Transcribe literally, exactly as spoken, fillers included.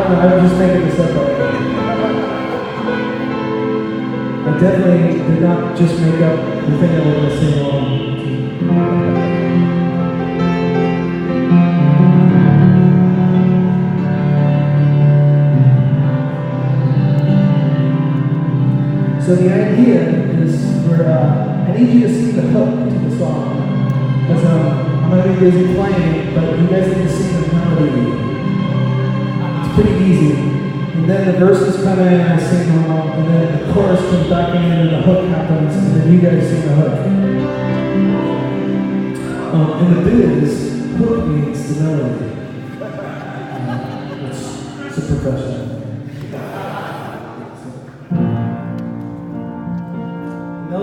don't know, I'm just making this up right now. I definitely did not just make up the thing that we're going to sing on. So the idea is for, uh, I need you to sing the hook to the song. Because um, I'm going to be busy playing it, but you guys need to sing the melody. It's pretty easy. And then the verses come in and I sing along, and then the chorus comes back in and the hook happens, and then you guys sing the hook. Um, in the biz, hook means the melody. Um, it's, it's a profession.